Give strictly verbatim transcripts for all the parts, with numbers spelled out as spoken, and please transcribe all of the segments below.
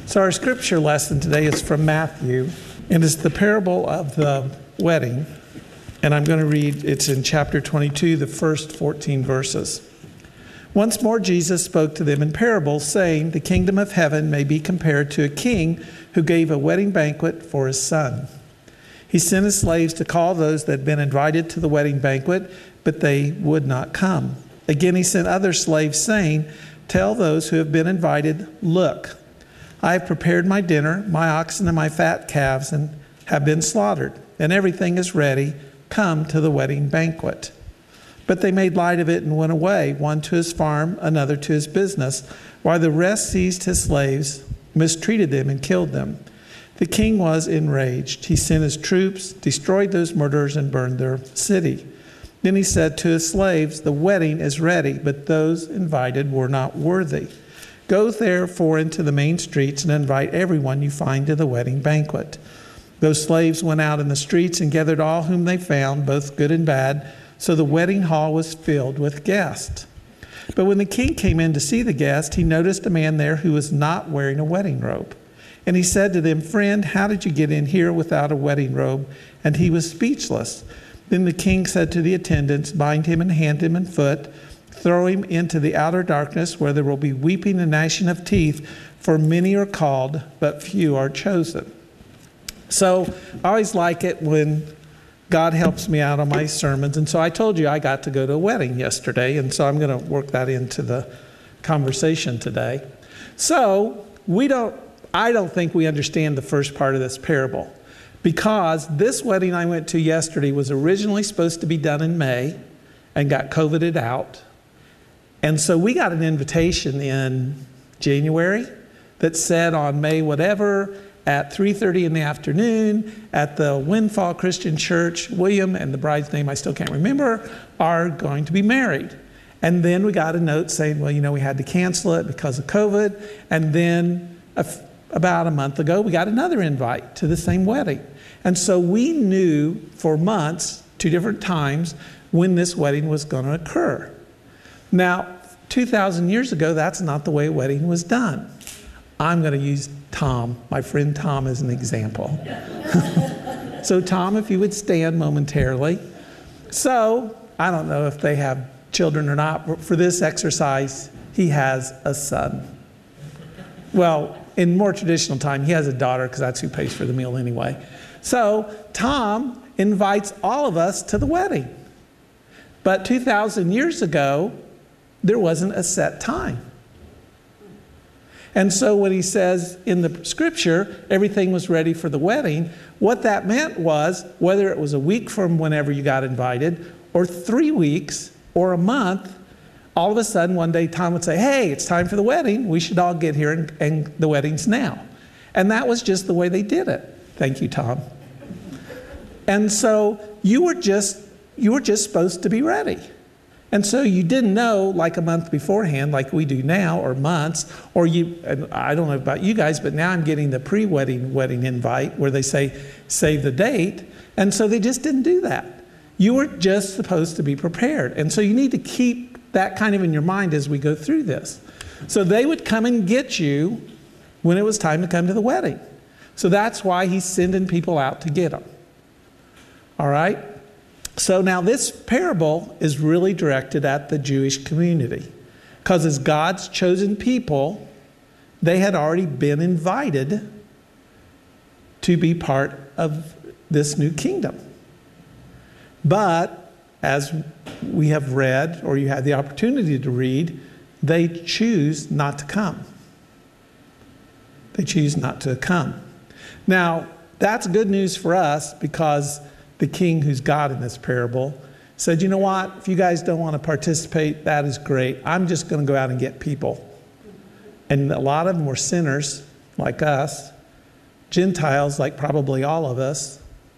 So our scripture lesson today is from Matthew, and it's the parable of the wedding. And I'm going to read, it's in chapter twenty-two, the first fourteen verses. Once more Jesus spoke to them in parables, saying, "The kingdom of heaven may be compared to a king who gave a wedding banquet for his son. He sent his slaves to call those that had been invited to the wedding banquet, but they would not come. Again, he sent other slaves, saying, 'Tell those who have been invited, look, I have prepared my dinner, my oxen and my fat calves and have been slaughtered, and everything is ready. Come to the wedding banquet.' But they made light of it and went away, one to his farm, another to his business, while the rest seized his slaves, mistreated them, and killed them. The king was enraged. He sent his troops, destroyed those murderers, and burned their city. Then he said to his slaves, 'The wedding is ready, but those invited were not worthy. Go therefore into the main streets and invite everyone you find to the wedding banquet.' Those slaves went out in the streets and gathered all whom they found, both good and bad, so the wedding hall was filled with guests. But when the king came in to see the guests, he noticed a man there who was not wearing a wedding robe. And he said to them, 'Friend, how did you get in here without a wedding robe?' And he was speechless. Then the king said to the attendants, 'Bind him in hand and foot, throw him into the outer darkness, where there will be weeping and gnashing of teeth, for many are called, but few are chosen.'" So I always like it when God helps me out on my sermons. And so I told you I got to go to a wedding yesterday, and so I'm going to work that into the conversation today. So we don't, I don't think we understand the first part of this parable, because this wedding I went to yesterday was originally supposed to be done in May and got COVIDed out. And so we got an invitation in January that said on May whatever at three thirty in the afternoon at the Windfall Christian Church, William and the bride's name I still can't remember are going to be married. And then we got a note saying, well, you know, we had to cancel it because of COVID. And then a, about a month ago, we got another invite to the same wedding. And so we knew for months, two different times, when this wedding was going to occur. Now, two thousand years ago, that's not the way a wedding was done. I'm going to use Tom, my friend Tom, as an example. So Tom, if you would stand momentarily. So, I don't know if they have children or not, but for this exercise, he has a son. Well, in more traditional time, he has a daughter, because that's who pays for the meal anyway. So, Tom invites all of us to the wedding. But two thousand years ago, there wasn't a set time. And so when he says in the scripture, everything was ready for the wedding, what that meant was, whether it was a week from whenever you got invited, or three weeks, or a month, all of a sudden one day Tom would say, "Hey, it's time for the wedding. We should all get here, and, and the wedding's now." And that was just the way they did it. Thank you, Tom. And so you were just, you were just supposed to be ready. And so you didn't know like a month beforehand, like we do now, or months, or you, and I don't know about you guys, but now I'm getting the pre-wedding wedding invite where they say, save the date. And so they just didn't do that. You were just supposed to be prepared. And so you need to keep that kind of in your mind as we go through this. So they would come and get you when it was time to come to the wedding. So that's why he's sending people out to get them. All right? So now this parable is really directed at the Jewish community, because as God's chosen people, they had already been invited to be part of this new kingdom. But as we have read, or you had the opportunity to read, they choose not to come. They choose not to come. Now, that's good news for us, because the king, who's God in this parable, said, you know what, if you guys don't want to participate, that is great. I'm just going to go out and get people. And a lot of them were sinners, like us, Gentiles, like probably all of us.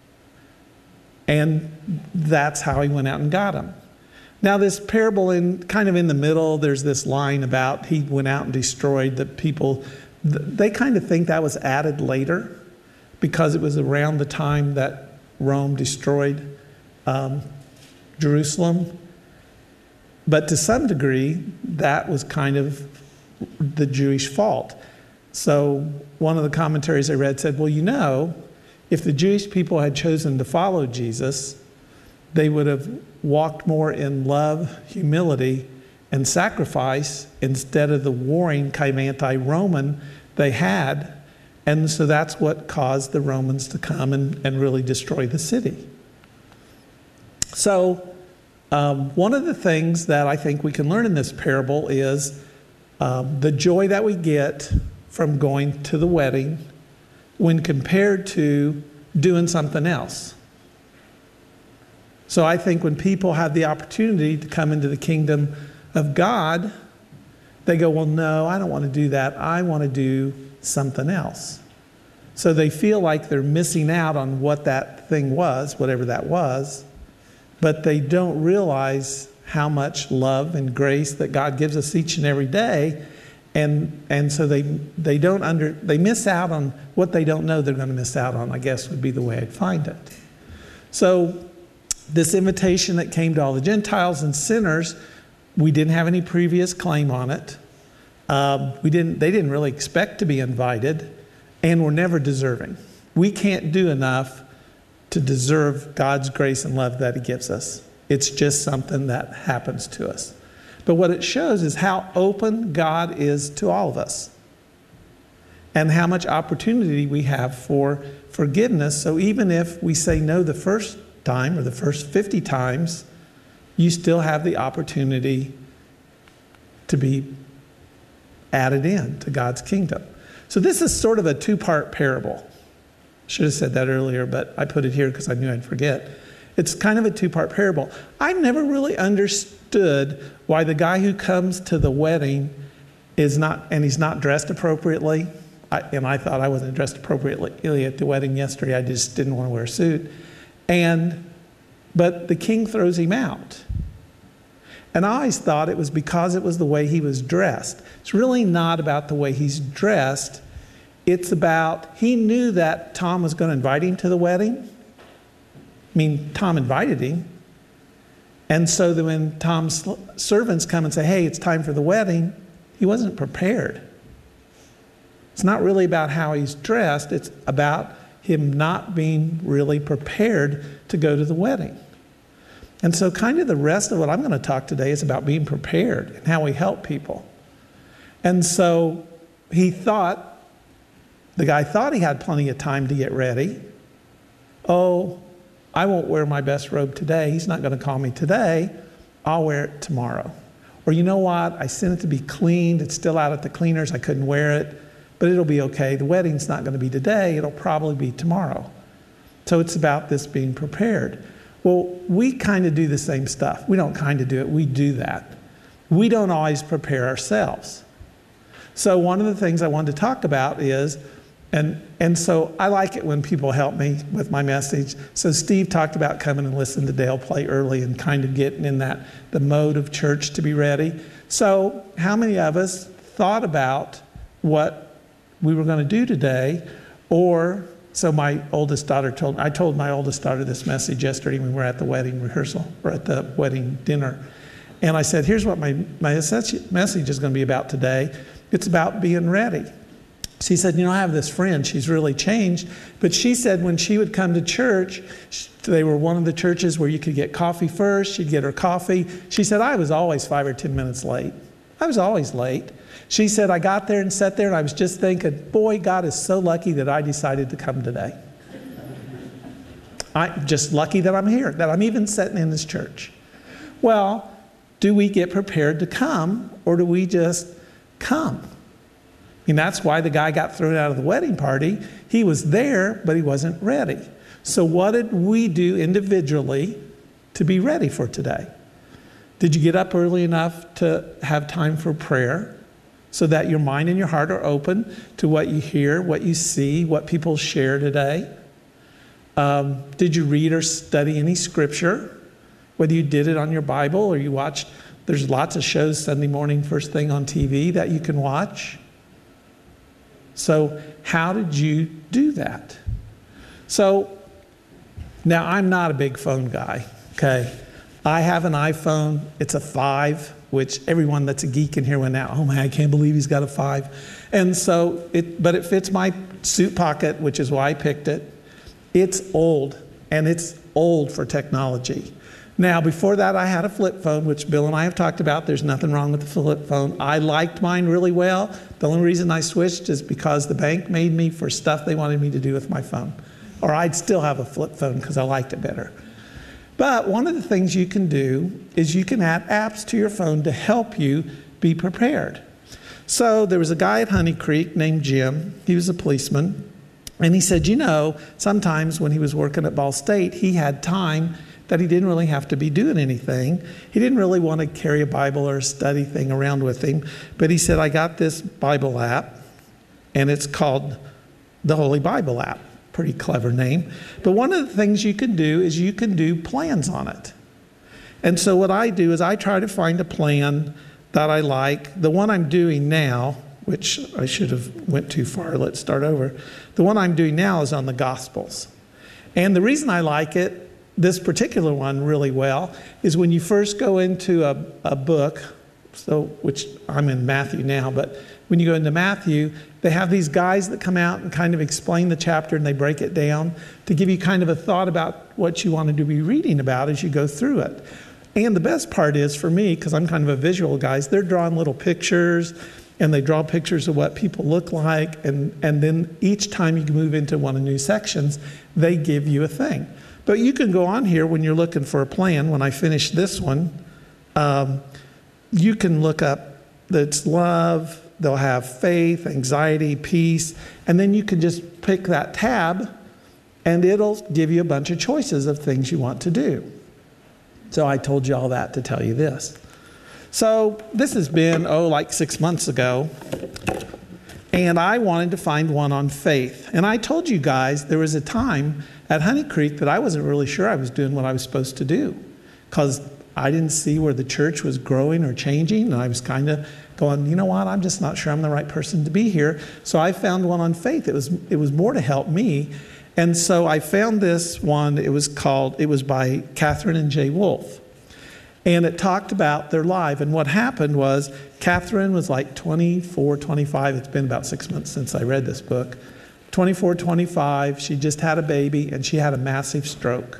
And that's how he went out and got them. Now this parable, in kind of in the middle, there's this line about he went out and destroyed the people. They kind of think that was added later, because it was around the time that Rome destroyed um, Jerusalem. But to some degree, that was kind of the Jewish fault. So one of the commentaries I read said, well, you know, if the Jewish people had chosen to follow Jesus, they would have walked more in love, humility, and sacrifice instead of the warring kind of anti-Roman they had. And so that's what caused the Romans to come and, and really destroy the city. So um, one of the things that I think we can learn in this parable is um, the joy that we get from going to the wedding when compared to doing something else. So I think when people have the opportunity to come into the kingdom of God, they go, well, no, I don't want to do that. I want to do something else. So they feel like they're missing out on what that thing was, whatever that was, but they don't realize how much love and grace that God gives us each and every day. And and so they they don't under they miss out on what they don't know they're going to miss out on, I guess would be the way I'd find it. So this invitation that came to all the Gentiles and sinners, we didn't have any previous claim on it. Um, we didn't. They didn't really expect to be invited, and we're never deserving. We can't do enough to deserve God's grace and love that He gives us. It's just something that happens to us. But what it shows is how open God is to all of us, and how much opportunity we have for forgiveness. So even if we say no the first time or the first fifty times, you still have the opportunity to be added in to God's kingdom. So this is sort of a two-part parable. Should have said that earlier, but I put it here because I knew I'd forget. It's kind of a two-part parable. I never really understood why the guy who comes to the wedding is not, and he's not dressed appropriately. I, and I thought I wasn't dressed appropriately at the wedding yesterday. I just didn't want to wear a suit. And, but the king throws him out. And I always thought it was because it was the way he was dressed. It's really not about the way he's dressed. It's about, he knew that Tom was going to invite him to the wedding. I mean, Tom invited him. And so that when Tom's servants come and say, hey, it's time for the wedding, he wasn't prepared. It's not really about how he's dressed. It's about him not being really prepared to go to the wedding. And so kind of the rest of what I'm going to talk today is about being prepared and how we help people. And so he thought, the guy thought he had plenty of time to get ready. Oh, I won't wear my best robe today. He's not going to call me today. I'll wear it tomorrow. Or you know what? I sent it to be cleaned. It's still out at the cleaners. I couldn't wear it, but it'll be okay. The wedding's not going to be today. It'll probably be tomorrow. So it's about this being prepared. Well, we kind of do the same stuff. We don't kind of do it. We do that. We don't always prepare ourselves. So one of the things I wanted to talk about is, and, and so I like it when people help me with my message. So Steve talked about coming and listening to Dale play early and kind of getting in that, the mode of church to be ready. So how many of us thought about what we were going to do today? Or so my oldest daughter told, I told my oldest daughter this message yesterday when we were at the wedding rehearsal, or at the wedding dinner. And I said, here's what my, my message is going to be about today. It's about being ready. She said, you know, I have this friend, she's really changed. But she said when she would come to church, they were one of the churches where you could get coffee first. She'd get her coffee. She said, I was always five or ten minutes late. I was always late. She said, I got there and sat there and I was just thinking, boy, God is so lucky that I decided to come today. I'm just lucky that I'm here, that I'm even sitting in this church. Well, do we get prepared to come, or do we just come? I mean, that's why the guy got thrown out of the wedding party. He was there, but he wasn't ready. So what did we do individually to be ready for today? Did you get up early enough to have time for prayer so that your mind and your heart are open to what you hear, what you see, what people share today? Um, did you read or study any scripture? Whether you did it on your Bible or you watched, there's lots of shows Sunday morning first thing on T V that you can watch. So how did you do that? So now I'm not a big phone guy, okay? I have an iPhone. It's a five which everyone that's a geek in here went out, oh man, I can't believe he's got a five. And so, it, but it fits my suit pocket, which is why I picked it. It's old, and it's old for technology. Now, before that, I had a flip phone, which Bill and I have talked about. There's nothing wrong with the flip phone. I liked mine really well. The only reason I switched is because the bank made me for stuff they wanted me to do with my phone. Or I'd still have a flip phone because I liked it better. But one of the things you can do is you can add apps to your phone to help you be prepared. So there was a guy at Honey Creek named Jim. He was a policeman. And he said, you know, sometimes when he was working at Ball State, he had time that he didn't really have to be doing anything. He didn't really want to carry a Bible or a study thing around with him. But he said, I got this Bible app, and it's called the Holy Bible app. Pretty clever name. But one of the things you can do is you can do plans on it. And so what I do is I try to find a plan that I like. The one I'm doing now, which I should have went too far. Let's start over. The one I'm doing now is on the Gospels. And the reason I like it, this particular one really well, is when you first go into a, a book, so which I'm in Matthew now, but when you go into Matthew, they have these guys that come out and kind of explain the chapter, and they break it down to give you kind of a thought about what you wanted to be reading about as you go through it. And the best part is for me, because I'm kind of a visual guy, they're drawing little pictures, and they draw pictures of what people look like, and, and then each time you move into one of the new sections, they give you a thing. But you can go on here when you're looking for a plan. When I finish this one, um, you can look up that's love, they'll have faith, anxiety, peace, and then you can just pick that tab, and it'll give you a bunch of choices of things you want to do. So I told you all that to tell you this. So this has been, oh, like six months ago, and I wanted to find one on faith. And I told you guys there was a time at Honey Creek that I wasn't really sure I was doing what I was supposed to do, because I didn't see where the church was growing or changing, and I was kind of going, you know what, I'm just not sure I'm the right person to be here. So I found one on faith. It was it was more to help me. And so I found this one. It was called, it was by Catherine and Jay Wolf. And it talked about their life. And what happened was Catherine was like twenty-four, twenty-five. It's been about six months since I read this book. twenty-four, twenty-five. She just had a baby, and she had a massive stroke.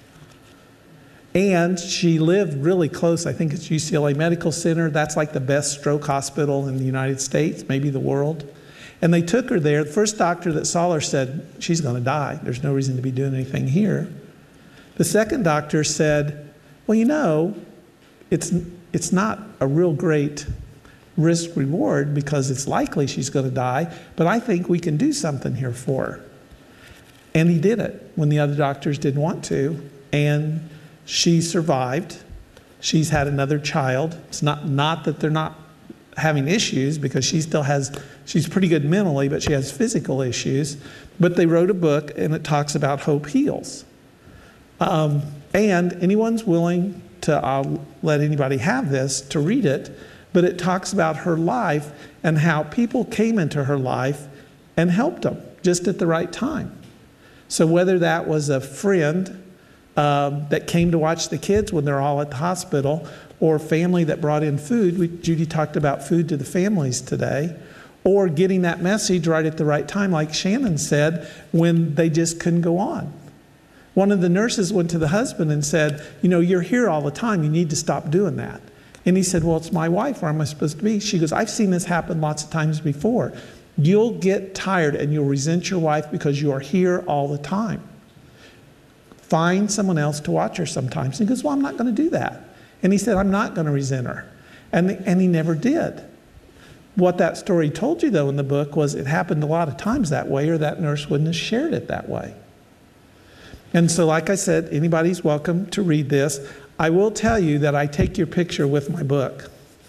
And she lived really close. I think it's U C L A Medical Center. That's like the best stroke hospital in the United States, maybe the world. And they took her there. The first doctor that saw her said, she's going to die. There's no reason to be doing anything here. The second doctor said, well, you know, it's, it's not a real great risk reward because it's likely she's going to die, but I think we can do something here for her. And he did it when the other doctors didn't want to. And she survived. She's had another child. It's not, not that they're not having issues, because she still has, she's pretty good mentally, but she has physical issues. But they wrote a book, and it talks about hope heals. Um, and anyone's willing to, I'll let anybody have this, to read it, but it talks about her life and how people came into her life and helped them just at the right time. So whether that was a friend Um, that came to watch the kids when they're all at the hospital, or family that brought in food. We, Judy talked about food to the families today, or getting that message right at the right time, like Shannon said, when they just couldn't go on. One of the nurses went to the husband and said, you know, you're here all the time. You need to stop doing that. And he said, well, it's my wife. Where am I supposed to be? She goes, I've seen this happen lots of times before. You'll get tired and you'll resent your wife because you are here all the time. Find someone else to watch her sometimes. And he goes, well, I'm not going to do that. And he said, I'm not going to resent her. And, and he never did. What that story told you, though, in the book was it happened a lot of times that way, or that nurse wouldn't have shared it that way. And so, like I said, anybody's welcome to read this. I will tell you that I take your picture with my book.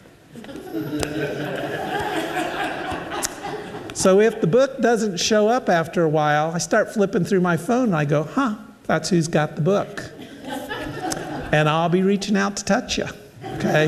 So if the book doesn't show up after a while, I start flipping through my phone and I go, huh, that's who's got the book. And I'll be reaching out to touch you, okay?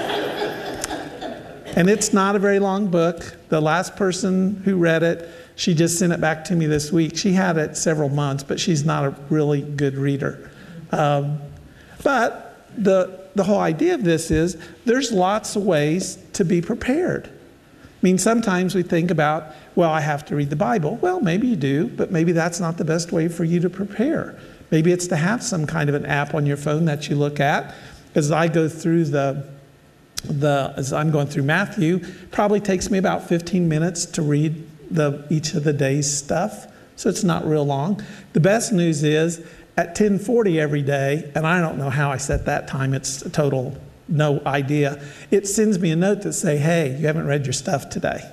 And it's not a very long book. The last person who read it, she just sent it back to me this week. She had it several months, but she's not a really good reader. Um, but the But the whole idea of this is there's lots of ways to be prepared. I mean, sometimes we think about, well, I have to read the Bible. Well, maybe you do, but maybe that's not the best way for you to prepare. Maybe it's to have some kind of an app on your phone that you look at. As I go through the, the as I'm going through Matthew, probably takes me about fifteen minutes to read the each of the day's stuff. So it's not real long. The best news is at ten forty every day, and I don't know how I set that time. It's a total no idea. It sends me a note that say, hey, you haven't read your stuff today.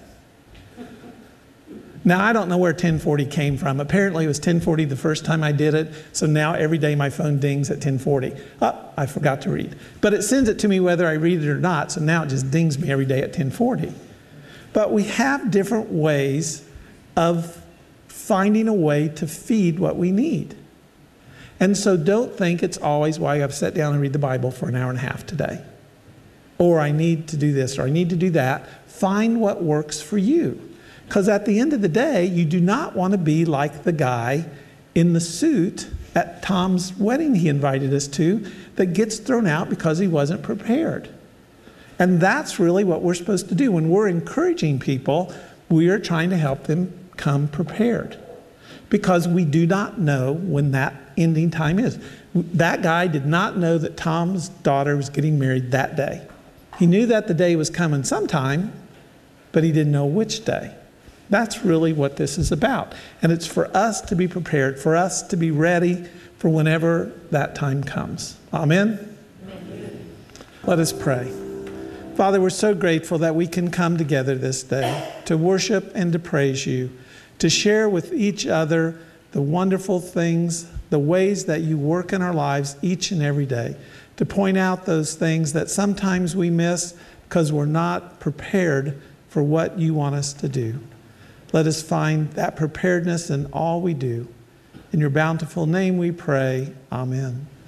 Now, I don't know where ten forty came from. Apparently, it was ten forty the first time I did it. So now every day my phone dings at ten forty. Oh, I forgot to read. But it sends it to me whether I read it or not. So now it just dings me every day at ten forty. But we have different ways of finding a way to feed what we need. And so don't think it's always why I've sat down and read the Bible for an hour and a half today. Or I need to do this or I need to do that. Find what works for you. Because at the end of the day, you do not want to be like the guy in the suit at Tom's wedding he invited us to that gets thrown out because he wasn't prepared. And that's really what we're supposed to do. When we're encouraging people, we are trying to help them come prepared. Because we do not know when that ending time is. That guy did not know that Tom's daughter was getting married that day. He knew that the day was coming sometime, but he didn't know which day. That's really what this is about. And it's for us to be prepared, for us to be ready for whenever that time comes. Amen? Amen. Let us pray. Father, we're so grateful that we can come together this day to worship and to praise you, to share with each other the wonderful things, the ways that you work in our lives each and every day, to point out those things that sometimes we miss because we're not prepared for what you want us to do. Let us find that preparedness in all we do. In your bountiful name we pray. Amen.